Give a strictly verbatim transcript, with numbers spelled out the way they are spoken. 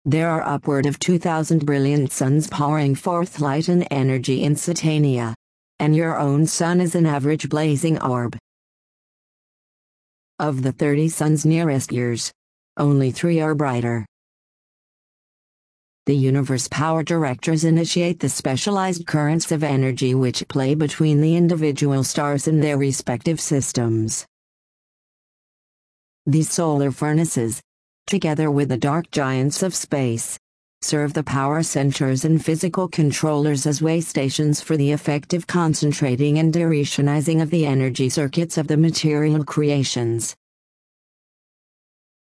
There are upward of two thousand brilliant suns powering forth light and energy in Satania. And your own sun is an average blazing orb. Of the thirty suns nearest yours, only three are brighter. The universe power directors initiate the specialized currents of energy which play between the individual stars and their respective systems. These solar furnaces, together with the dark giants of space, serve the power centers and physical controllers as way stations for the effective concentrating and directionizing of the energy circuits of the material creations.